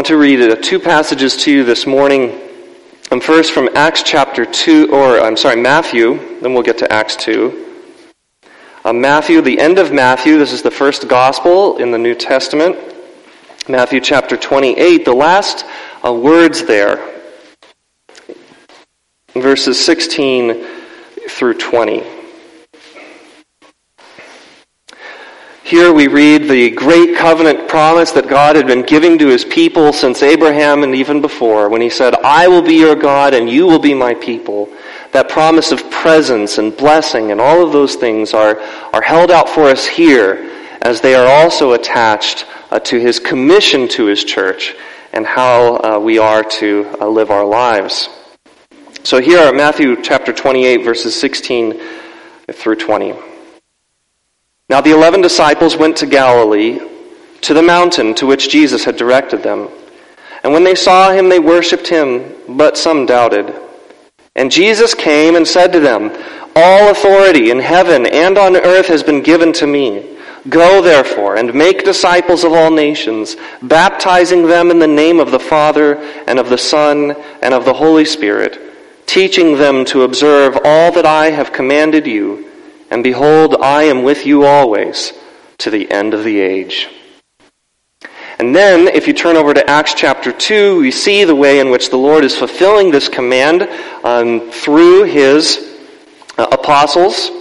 want to read two passages to you this morning. First from Matthew, then we'll get to Acts 2. Matthew, the end of Matthew, this is the first gospel in the New Testament. Matthew chapter 28, the last words there, verses 16 through 20. Here we read the great covenant promise that God had been giving to his people since Abraham and even before, when he said, "I will be your God and you will be my people." That promise of presence and blessing and all of those things are held out for us here, as they are also attached to his commission to his church and how we are to live our lives. So here are Matthew chapter 28, verses 16 through 20. Now the 11 disciples went to Galilee, to the mountain to which Jesus had directed them. And when they saw him, they worshipped him, but some doubted. And Jesus came and said to them, "All authority in heaven and on earth has been given to me. Go therefore and make disciples of all nations, baptizing them in the name of the Father and of the Son and of the Holy Spirit, teaching them to observe all that I have commanded you. And behold, I am with you always to the end of the age." And then, if you turn over to Acts chapter 2, we see the way in which the Lord is fulfilling this command through his apostles.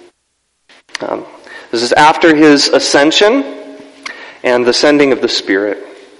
This is after his ascension and the sending of the Spirit.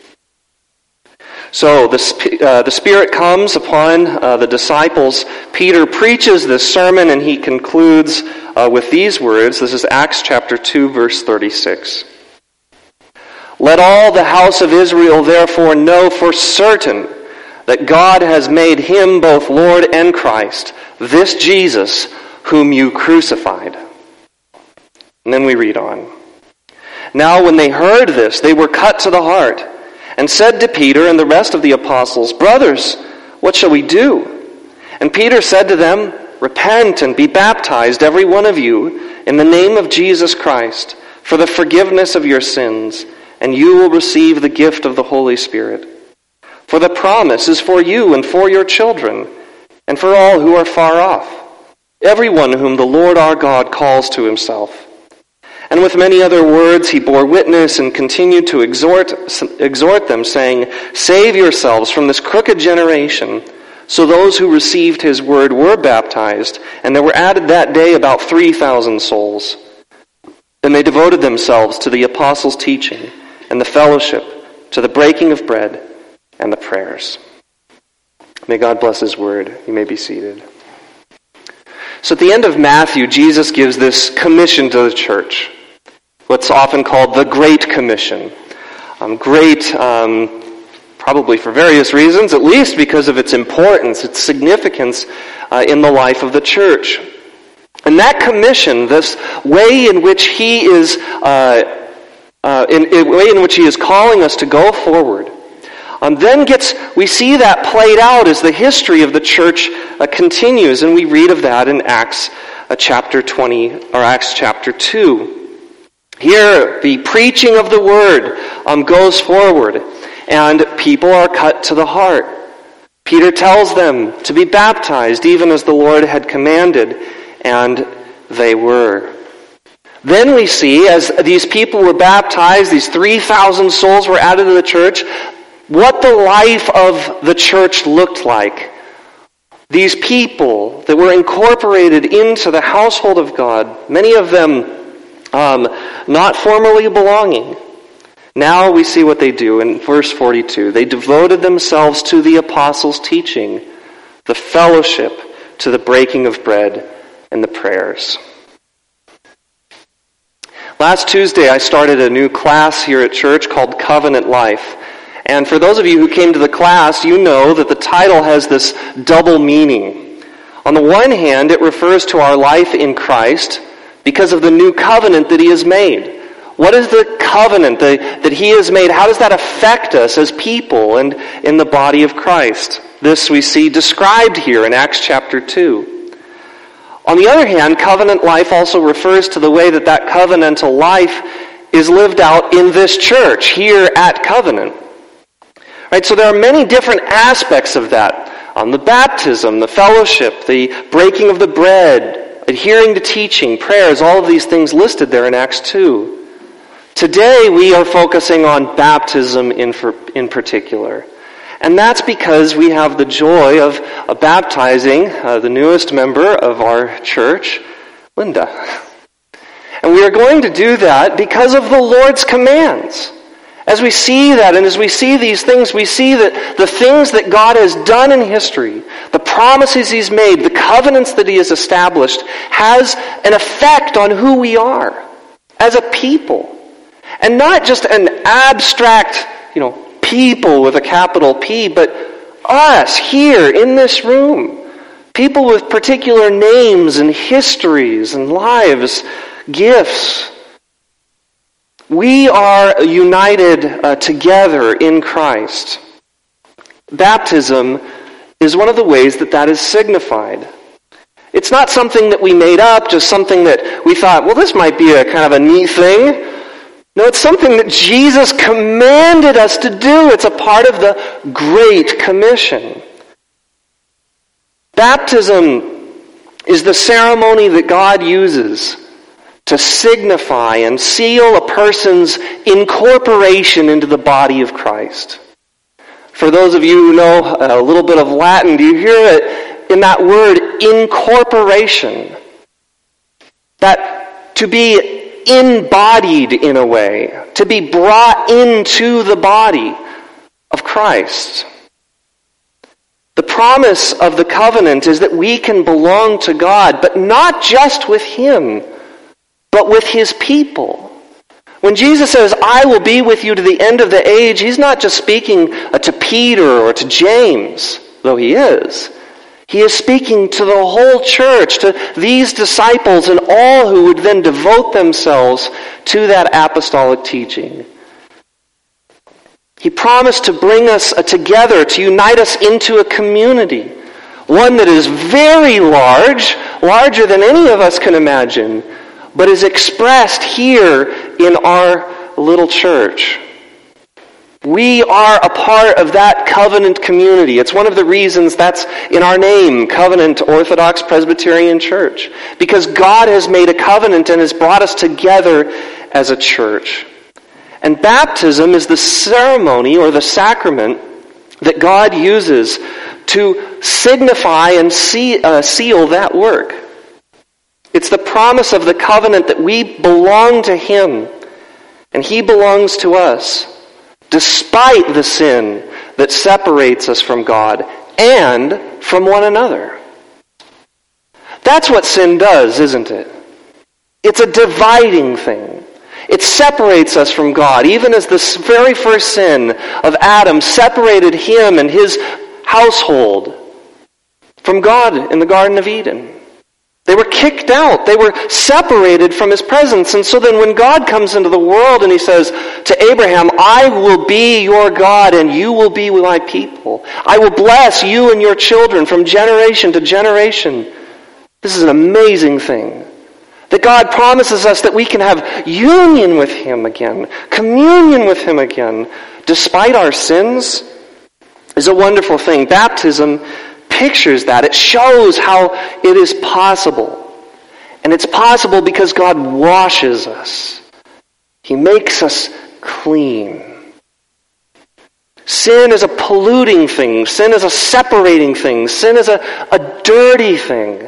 So the Spirit comes upon the disciples. Peter preaches this sermon and he concludes with these words. This is Acts chapter 2, verse 36. "Let all the house of Israel therefore know for certain that God has made him both Lord and Christ, this Jesus whom you crucified." And then we read on. "Now when they heard this, they were cut to the heart, and said to Peter and the rest of the apostles, 'Brothers, what shall we do?' And Peter said to them, 'Repent and be baptized, every one of you, in the name of Jesus Christ, for the forgiveness of your sins, and you will receive the gift of the Holy Spirit. For the promise is for you and for your children, and for all who are far off, everyone whom the Lord our God calls to himself.' And with many other words he bore witness and continued to exhort them, saying, 'Save yourselves from this crooked generation.' So those who received his word were baptized, and there were added that day about 3,000 souls. And they devoted themselves to the apostles' teaching and the fellowship, to the breaking of bread and the prayers." May God bless his word. You may be seated. So at the end of Matthew, Jesus gives this commission to the church, what's often called the Great Commission. Probably for various reasons, at least because of its importance, its significance in the life of the church. And that commission, this way in which he is, calling us to go forward, we see that played out as the history of the church continues, and we read of that in Acts chapter 20 or Acts chapter 2. Here, the preaching of the word goes forward, and people are cut to the heart. Peter tells them to be baptized, even as the Lord had commanded, and they were. Then we see, as these people were baptized, these 3,000 souls were added to the church, what the life of the church looked like. These people that were incorporated into the household of God, many of them not formally belonging. Now we see what they do in verse 42. They devoted themselves to the apostles' teaching, the fellowship, to the breaking of bread and the prayers. Last Tuesday, I started a new class here at church called Covenant Life. And for those of you who came to the class, you know that the title has this double meaning. On the one hand, it refers to our life in Christ because of the new covenant that he has made. What is the covenant that he has made? How does that affect us as people and in the body of Christ? This we see described here in Acts chapter 2. On the other hand, covenant life also refers to the way that covenantal life is lived out in this church, here at Covenant. Right? So there are many different aspects of that. The baptism, the fellowship, the breaking of the bread, adhering to teaching, prayers, all of these things listed there in Acts 2. Today we are focusing on baptism in particular. And that's because we have the joy of baptizing the newest member of our church, Linda. And we are going to do that because of the Lord's commands. As we see that and as we see these things, we see that the things that God has done in history, the promises He's made, the covenants that He has established, has an effect on who we are as a people. And not just an abstract, people with a capital P, but us here in this room. People with particular names and histories and lives, gifts. We are united together in Christ. Baptism is one of the ways that is signified. It's not something that we made up, just something that we thought, well, this might be a kind of a neat thing. No, it's something that Jesus commanded us to do. It's a part of the Great Commission. Baptism is the ceremony that God uses to signify and seal a person's incorporation into the body of Christ. For those of you who know a little bit of Latin, do you hear it in that word, incorporation? That to be embodied in a way, to be brought into the body of Christ. The promise of the covenant is that we can belong to God, but not just with Him, but with His people. When Jesus says, I will be with you to the end of the age, He's not just speaking to Peter or to James, though He is. He is speaking to the whole church, to these disciples and all who would then devote themselves to that apostolic teaching. He promised to bring us together, to unite us into a community, one that is very large, larger than any of us can imagine, but is expressed here in our little church. We are a part of that covenant community. It's one of the reasons that's in our name, Covenant Orthodox Presbyterian Church. Because God has made a covenant and has brought us together as a church. And baptism is the ceremony or the sacrament that God uses to signify and seal that work. It's the promise of the covenant that we belong to Him and He belongs to us, despite the sin that separates us from God and from one another. That's what sin does, isn't it? It's a dividing thing. It separates us from God, even as the very first sin of Adam separated him and his household from God in the Garden of Eden. They were kicked out. They were separated from His presence. And so then when God comes into the world and He says to Abraham, I will be your God and you will be my people. I will bless you and your children from generation to generation. This is an amazing thing. That God promises us that we can have union with Him again, communion with Him again, despite our sins, is a wonderful thing. Baptism pictures that. It shows how it is possible. And it's possible because God washes us. He makes us clean. Sin is a polluting thing. Sin is a separating thing. Sin is a dirty thing.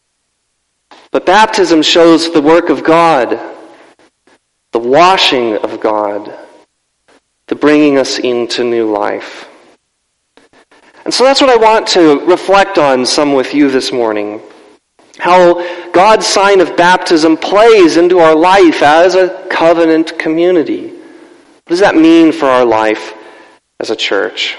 But baptism shows the work of God, the washing of God, the bringing us into new life. And so that's what I want to reflect on some with you this morning. How God's sign of baptism plays into our life as a covenant community. What does that mean for our life as a church?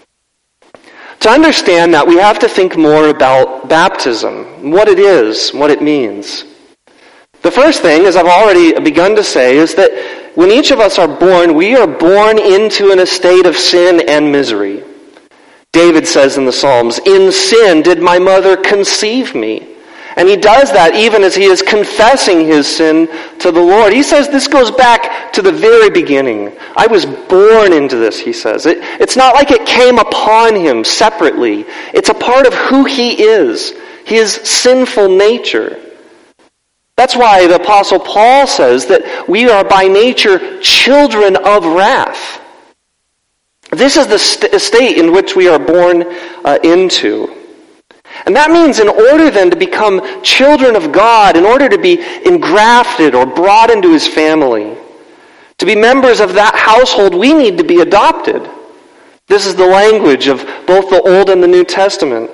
To understand that, we have to think more about baptism, what it is, what it means. The first thing, as I've already begun to say, is that when each of us are born, we are born into an estate of sin and misery. David says in the Psalms, in sin did my mother conceive me. And he does that even as he is confessing his sin to the Lord. He says this goes back to the very beginning. I was born into this, he says. It's not like it came upon him separately. It's a part of who he is, his sinful nature. That's why the Apostle Paul says that we are by nature children of wrath. This is the state in which we are born into. And that means in order then to become children of God, in order to be engrafted or brought into his family, to be members of that household, we need to be adopted. This is the language of both the Old and the New Testament.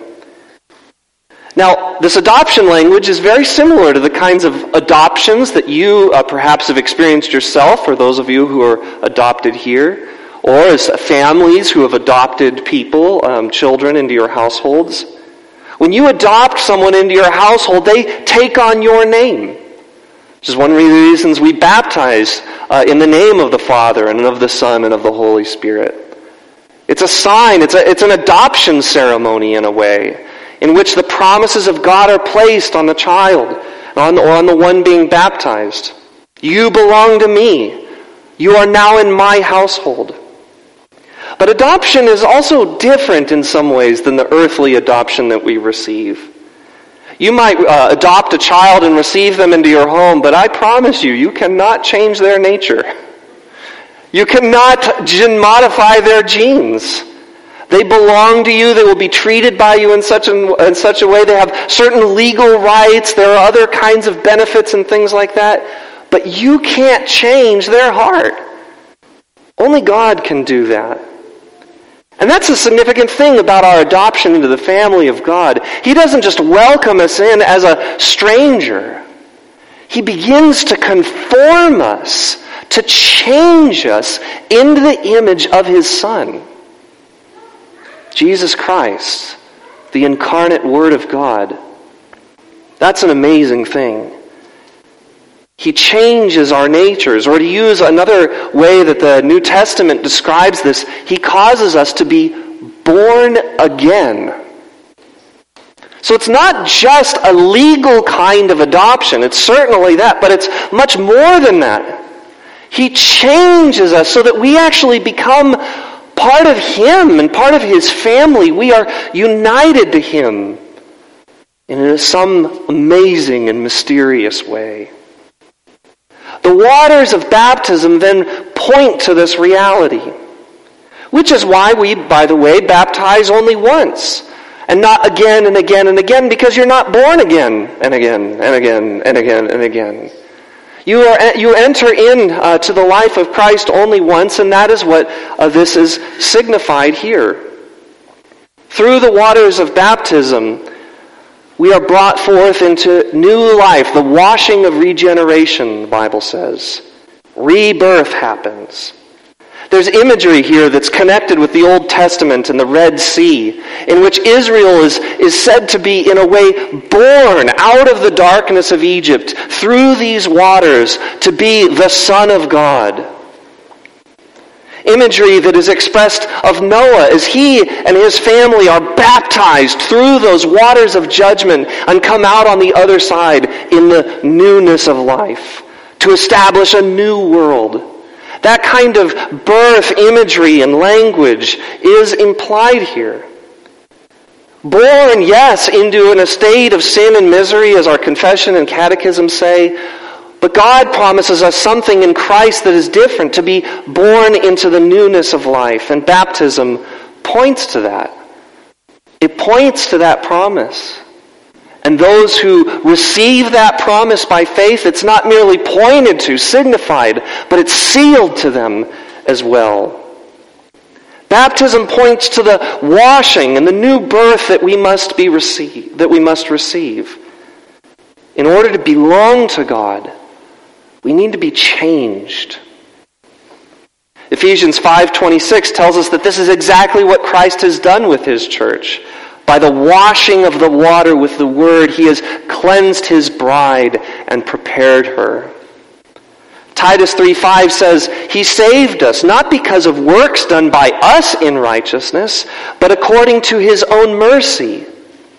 Now, this adoption language is very similar to the kinds of adoptions that you perhaps have experienced yourself, or those of you who are adopted here, or as families who have adopted people, children into your households. When you adopt someone into your household, they take on your name. Which is one of the reasons we baptize in the name of the Father and of the Son and of the Holy Spirit. It's a sign, it's an adoption ceremony in a way, in which the promises of God are placed on the child or on the one being baptized. You belong to me. You are now in my household. But adoption is also different in some ways than the earthly adoption that we receive. You might adopt a child and receive them into your home, but I promise you, you cannot change their nature. You cannot modify their genes. They belong to you. They will be treated by you in such a way. They have certain legal rights. There are other kinds of benefits and things like that. But you can't change their heart. Only God can do that. And that's a significant thing about our adoption into the family of God. He doesn't just welcome us in as a stranger. He begins to conform us, to change us into the image of his Son. Jesus Christ, the incarnate Word of God. That's an amazing thing. He changes our natures, or to use another way that the New Testament describes this, he causes us to be born again. So it's not just a legal kind of adoption. It's certainly that, but it's much more than that. He changes us so that we actually become part of him and part of his family. We are united to him in some amazing and mysterious way. The waters of baptism then point to this reality, which is why we, by the way, baptize only once and not again and again and again, because you're not born again and again and again and again and again. You enter into the life of Christ only once, and that is what this is signified here. Through the waters of baptism, we are brought forth into new life, the washing of regeneration, the Bible says. Rebirth happens. There's imagery here that's connected with the Old Testament and the Red Sea, in which Israel is said to be, in a way, born out of the darkness of Egypt through these waters to be the Son of God. Imagery that is expressed of Noah as he and his family are baptized through those waters of judgment and come out on the other side in the newness of life to establish a new world. That kind of birth imagery and language is implied here. Born, yes, into an estate of sin and misery, as our confession and catechism say, but God promises us something in Christ that is different, to be born into the newness of life. And baptism points to that. It points to that promise. And those who receive that promise by faith, it's not merely pointed to, signified, but it's sealed to them as well. Baptism points to the washing and the new birth that we must receive. In order to belong to God, we need to be changed. Ephesians 5:26 tells us that this is exactly what Christ has done with his church. By the washing of the water with the word, he has cleansed his bride and prepared her. Titus 3:5 says, he saved us, not because of works done by us in righteousness, but according to his own mercy,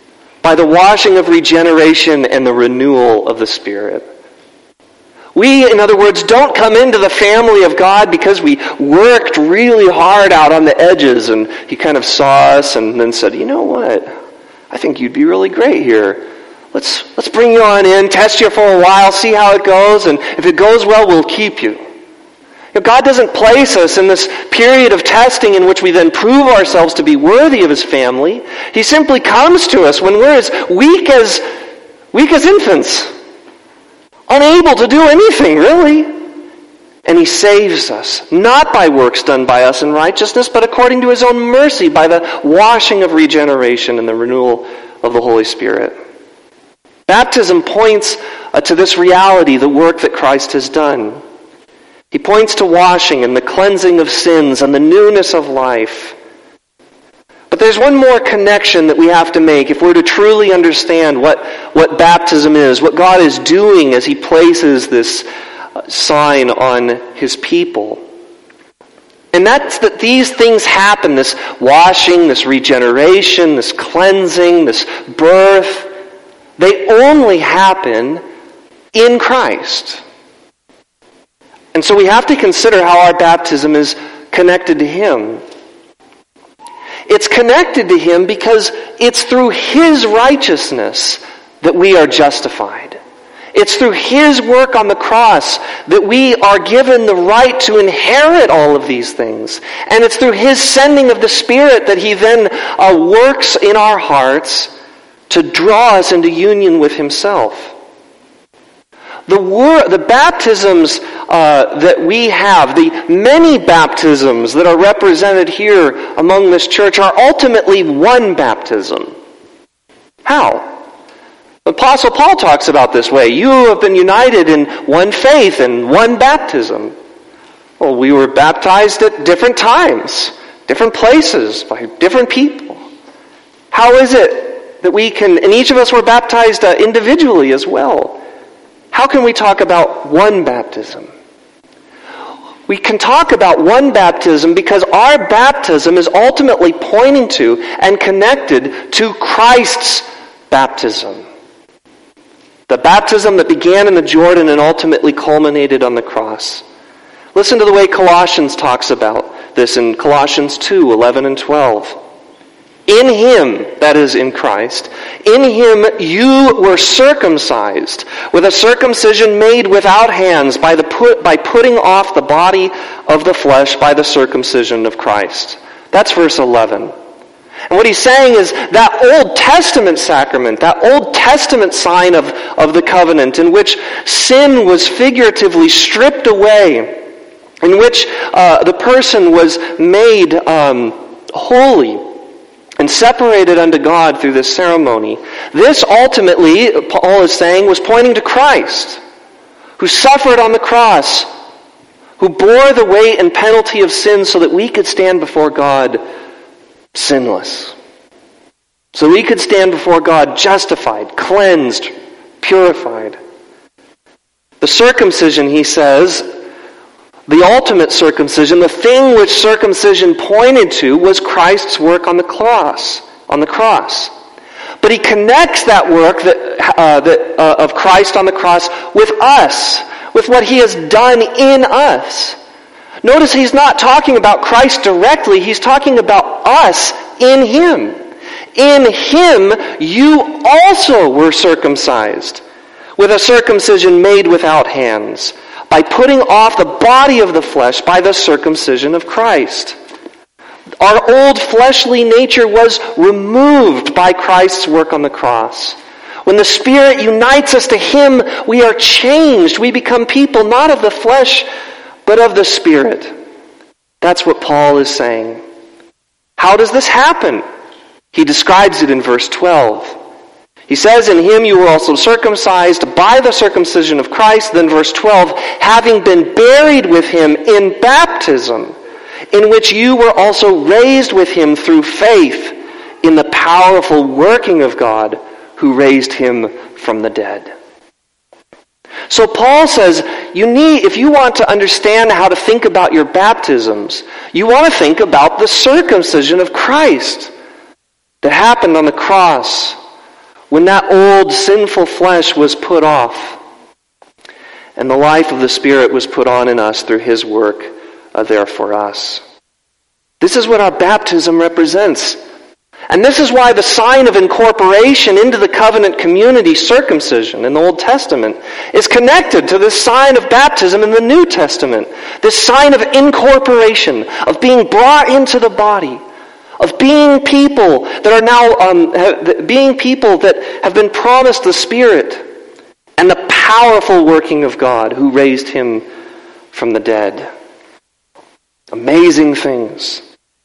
by the washing of regeneration and the renewal of the Spirit. We, in other words, don't come into the family of God because we worked really hard out on the edges and He kind of saw us and then said, you know what, I think you'd be really great here. Let's bring you on in, test you for a while, see how it goes, and if it goes well, we'll keep you. God doesn't place us in this period of testing in which we then prove ourselves to be worthy of His family. He simply comes to us when we're as weak as infants, unable to do anything, really. And He saves us, not by works done by us in righteousness, but according to His own mercy, by the washing of regeneration and the renewal of the Holy Spirit. Baptism points to this reality, the work that Christ has done. He points to washing and the cleansing of sins and the newness of life. But there's one more connection that we have to make if we're to truly understand what baptism is, what God is doing as He places this sign on His people. And that's that these things happen, this washing, this regeneration, this cleansing, this birth, they only happen in Christ. And so we have to consider how our baptism is connected to Him. It's connected to Him because it's through His righteousness that we are justified. It's through His work on the cross that we are given the right to inherit all of these things. And it's through His sending of the Spirit that He then works in our hearts to draw us into union with Himself. The baptisms that we have, the many baptisms that are represented here among this church are ultimately one baptism. How? The Apostle Paul talks about this way. You have been united in one faith and one baptism. Well, we were baptized at different times, different places, by different people. How is it that we can, and each of us were baptized individually as well? How can we talk about one baptism? We can talk about one baptism because our baptism is ultimately pointing to and connected to Christ's baptism. The baptism that began in the Jordan and ultimately culminated on the cross. Listen to the way Colossians talks about this in Colossians 2, 11 and 12. In Him, that is in Christ, in Him you were circumcised with a circumcision made without hands by putting off the body of the flesh by the circumcision of Christ. That's verse 11. And what he's saying is that Old Testament sacrament, that Old Testament sign of the covenant in which sin was figuratively stripped away, in which the person was made holy and separated unto God through this ceremony. This ultimately, Paul is saying, was pointing to Christ, who suffered on the cross, who bore the weight and penalty of sin so that we could stand before God sinless. So we could stand before God justified, cleansed, purified. The circumcision, he says, the ultimate circumcision, the thing which circumcision pointed to, was Christ's work on the cross. But he connects that work of Christ on the cross with us, with what He has done in us. Notice he's not talking about Christ directly, he's talking about us in Him. In Him you also were circumcised, with a circumcision made without hands, by putting off the body of the flesh by the circumcision of Christ. Our old fleshly nature was removed by Christ's work on the cross. When the Spirit unites us to Him, we are changed. We become people not of the flesh, but of the Spirit. That's what Paul is saying. How does this happen? He describes it in verse 12. He says, in Him you were also circumcised by the circumcision of Christ. Then verse 12, having been buried with Him in baptism, in which you were also raised with Him through faith in the powerful working of God who raised Him from the dead. So Paul says, if you want to understand how to think about your baptisms, you want to think about the circumcision of Christ that happened on the cross, when that old sinful flesh was put off, and the life of the Spirit was put on in us through his work there for us. This is what our baptism represents. And this is why the sign of incorporation into the covenant community, circumcision in the Old Testament, is connected to this sign of baptism in the New Testament. This sign of incorporation, of being brought into the body, of being people that are now, being people that have been promised the Spirit and the powerful working of God who raised him from the dead. Amazing things.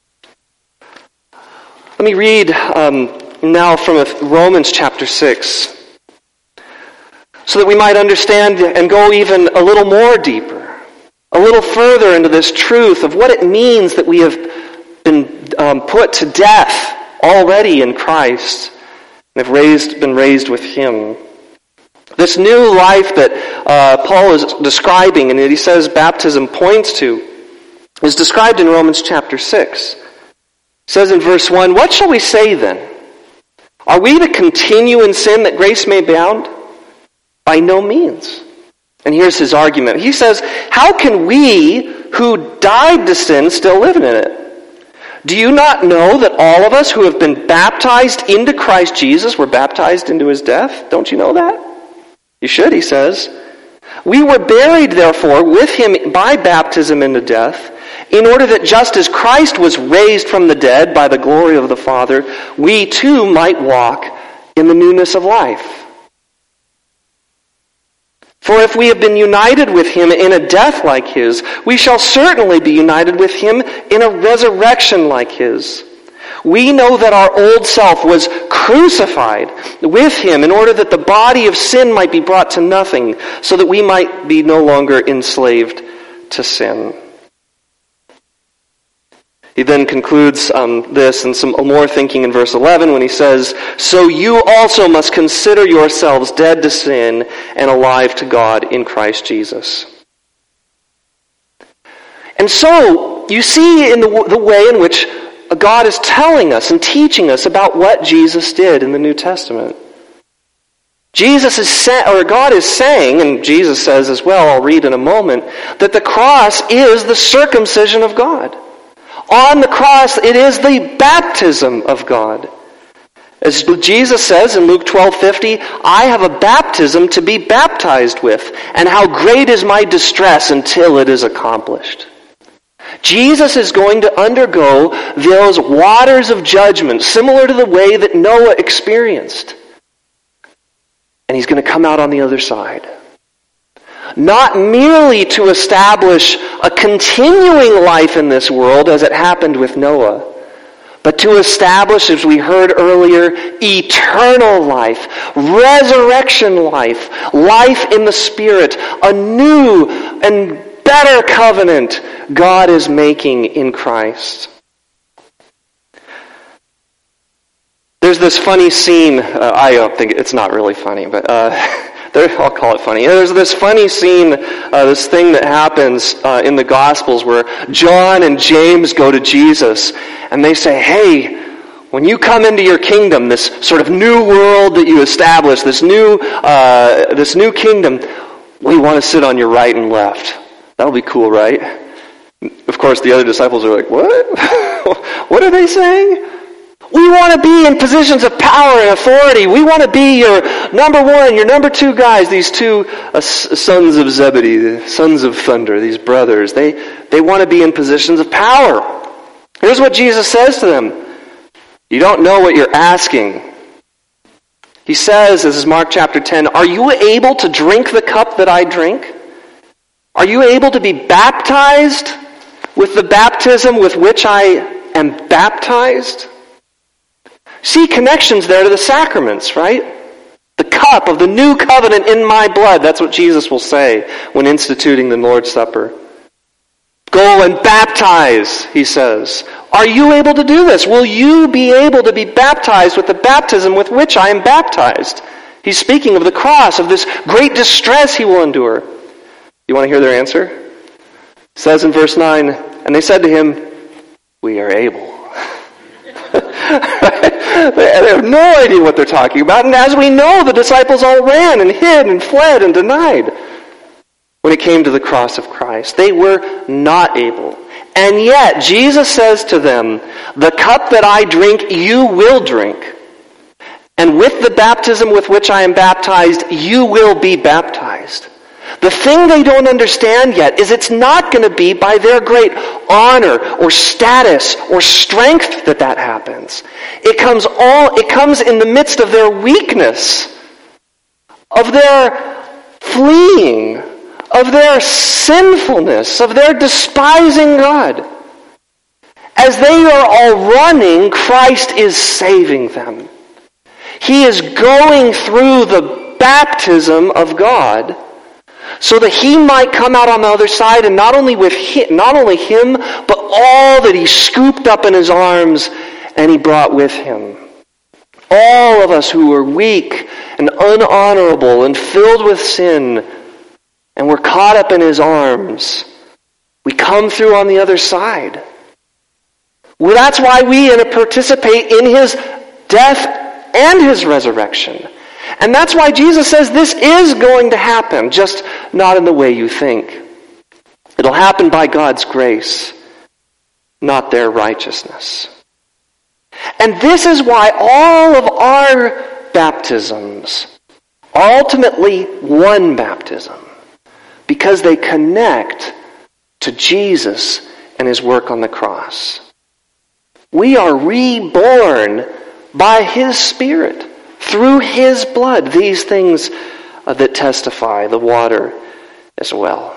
Let me read now from Romans chapter 6, so that we might understand and go even a little more deeper, a little further into this truth of what it means that we have been put to death already in Christ and have been raised with him. This new life that Paul is describing and that he says baptism points to is described in Romans chapter 6. It says in verse 1, "What shall we say then? Are we to continue in sin that grace may abound? By no means." And here's his argument. He says, "How can we who died to sin still live in it? Do you not know that all of us who have been baptized into Christ Jesus were baptized into his death? Don't you know that? You should," he says. "We were buried, therefore, with him by baptism into death, in order that just as Christ was raised from the dead by the glory of the Father, we too might walk in the newness of life. For if we have been united with him in a death like his, we shall certainly be united with him in a resurrection like his. We know that our old self was crucified with him in order that the body of sin might be brought to nothing, so that we might be no longer enslaved to sin." He then concludes this and some more thinking in verse 11 when he says, "So you also must consider yourselves dead to sin and alive to God in Christ Jesus." And so, you see in the way in which God is telling us and teaching us about what Jesus did in the New Testament. God is saying, and Jesus says as well, I'll read in a moment, that the cross is the circumcision of God. On the cross, it is the baptism of God. As Jesus says in Luke 12:50, "I have a baptism to be baptized with, and how great is my distress until it is accomplished." Jesus is going to undergo those waters of judgment, similar to the way that Noah experienced. And he's going to come out on the other side. Not merely to establish a continuing life in this world as it happened with Noah, but to establish, as we heard earlier, eternal life, resurrection life, life in the Spirit, a new and better covenant God is making in Christ. There's this funny scene, I don't think, it's not really funny, but I'll call it funny. There's this funny scene, this thing that happens in the Gospels where John and James go to Jesus and they say, "Hey, when you come into your kingdom, this sort of new world that you establish, this new kingdom, we want to sit on your right and left. That'll be cool, right?" Of course, the other disciples are like, "What? What are they saying? We want to be in positions of power and authority. We want to be your number one, your number two guys." These two sons of Zebedee, the sons of thunder, these brothers, they want to be in positions of power. Here's what Jesus says to them. "You don't know what you're asking." He says, this is Mark chapter 10, "Are you able to drink the cup that I drink? Are you able to be baptized with the baptism with which I am baptized?" See connections there to the sacraments, right? The cup of the new covenant in my blood. That's what Jesus will say when instituting the Lord's Supper. "Go and baptize," he says. Are you able to do this? Will you be able to be baptized with the baptism with which I am baptized? He's speaking of the cross, of this great distress he will endure. You want to hear their answer? It says in verse 9, "And they said to him, 'We are able.'" They have no idea what they're talking about. And as we know, the disciples all ran and hid and fled and denied when it came to the cross of Christ. They were not able. And yet, Jesus says to them, "The cup that I drink, you will drink. And with the baptism with which I am baptized, you will be baptized." The thing they don't understand yet is it's not going to be by their great honor or status or strength that happens. It comes in the midst of their weakness, of their fleeing, of their sinfulness, of their despising God. As they are all running, Christ is saving them. He is going through the baptism of God so that he might come out on the other side, and not only him, but all that he scooped up in his arms and he brought with him. All of us who were weak and unhonorable and filled with sin, and we're caught up in his arms, we come through on the other side. Well, that's why we participate in his death and his resurrection. And that's why Jesus says this is going to happen, just not in the way you think. It'll happen by God's grace, not their righteousness. And this is why all of our baptisms are ultimately one baptism, because they connect to Jesus and his work on the cross. We are reborn by his Spirit, through his blood, these things that testify, the water as well.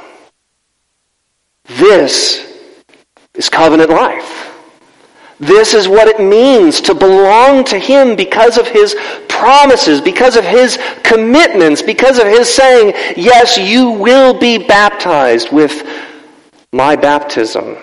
This is covenant life. This is what it means to belong to him because of his promises, because of his commitments, because of his saying, yes, you will be baptized with my baptism.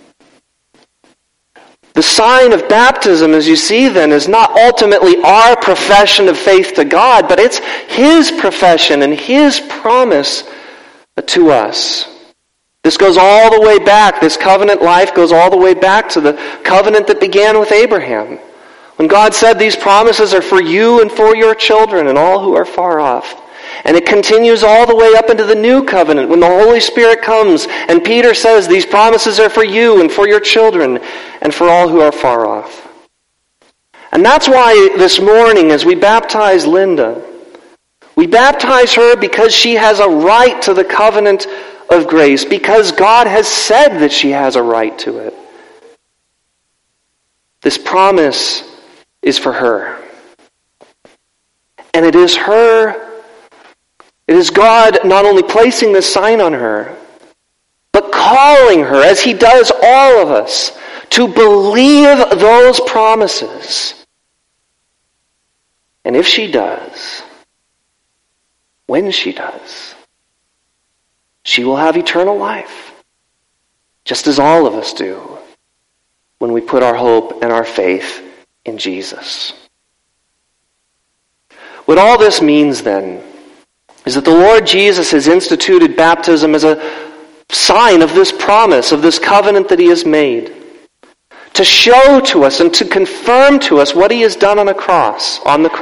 The sign of baptism, as you see then, is not ultimately our profession of faith to God, but it's his profession and his promise to us. This goes all the way back. This covenant life goes all the way back to the covenant that began with Abraham. When God said these promises are for you and for your children and all who are far off. And it continues all the way up into the new covenant when the Holy Spirit comes and Peter says these promises are for you and for your children and for all who are far off. And that's why this morning as we baptize Linda, we baptize her because she has a right to the covenant of grace, because God has said that she has a right to it. This promise is for her. And it is God not only placing this sign on her, but calling her, as he does all of us, to believe those promises. And if she does, when she does, she will have eternal life, just as all of us do when we put our hope and our faith in Jesus. What all this means then is that the Lord Jesus has instituted baptism as a sign of this promise, of this covenant that he has made, to show to us and to confirm to us what he has done on the cross.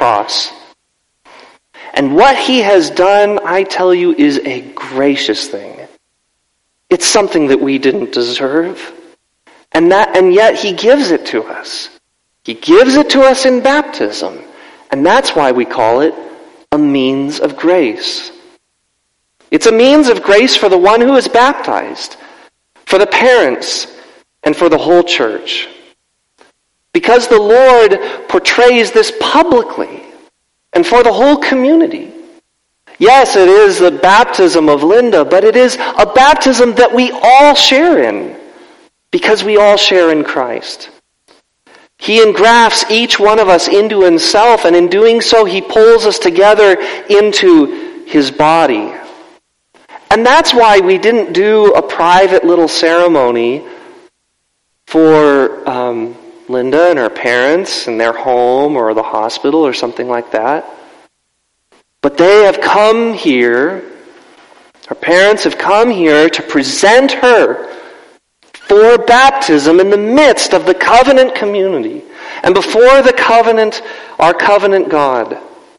And what he has done, I tell you, is a gracious thing. It's something that we didn't deserve. And yet he gives it to us. He gives it to us in baptism. And that's why we call it a means of grace. It's a means of grace for the one who is baptized, for the parents, and for the whole church. Because the Lord portrays this publicly and for the whole community. Yes, it is the baptism of Linda, but it is a baptism that we all share in, because we all share in Christ. He engrafts each one of us into himself, and in doing so, he pulls us together into his body. And that's why we didn't do a private little ceremony for Linda and her parents in their home or the hospital or something like that. But they have come here, her parents have come here to present her for baptism in the midst of the covenant community and before the covenant, our covenant God,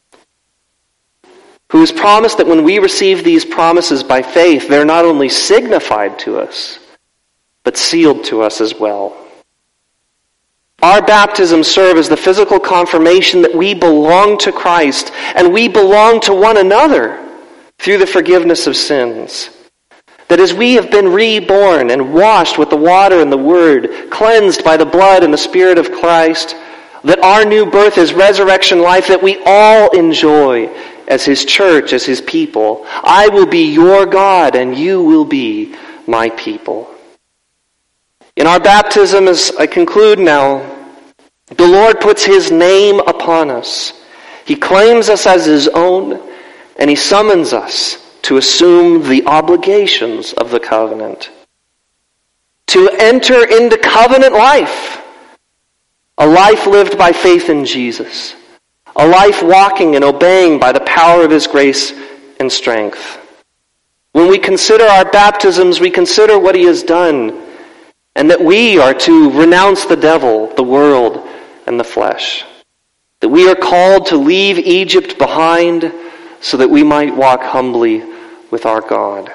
who has promised that when we receive these promises by faith, they're not only signified to us, but sealed to us as well. Our baptisms serve as the physical confirmation that we belong to Christ and we belong to one another through the forgiveness of sins. That as we have been reborn and washed with the water and the word, cleansed by the blood and the Spirit of Christ, that our new birth is resurrection life that we all enjoy as His church, as His people. I will be your God and you will be my people. In our baptism, as I conclude now, the Lord puts His name upon us. He claims us as His own, and He summons us to assume the obligations of the covenant. To enter into covenant life. A life lived by faith in Jesus. A life walking and obeying by the power of His grace and strength. When we consider our baptisms, we consider what He has done, and that we are to renounce the devil, the world, and the flesh. That we are called to leave Egypt behind so that we might walk humbly with our God.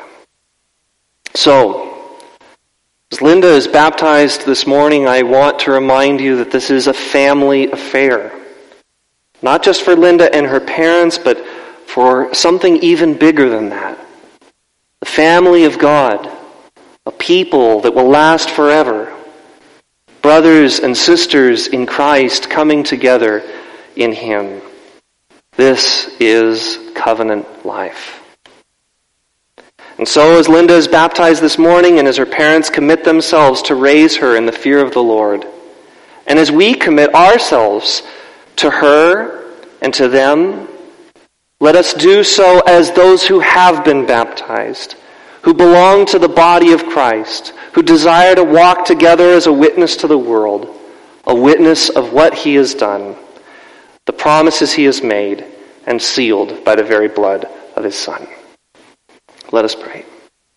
So, as Linda is baptized this morning, I want to remind you that this is a family affair. Not just for Linda and her parents, but for something even bigger than that. The family of God, a people that will last forever. Brothers and sisters in Christ coming together in Him. This is covenant life. And so as Linda is baptized this morning and as her parents commit themselves to raise her in the fear of the Lord, and as we commit ourselves to her and to them, let us do so as those who have been baptized, who belong to the body of Christ, who desire to walk together as a witness to the world, a witness of what He has done, the promises He has made, and sealed by the very blood of His Son. Let us pray.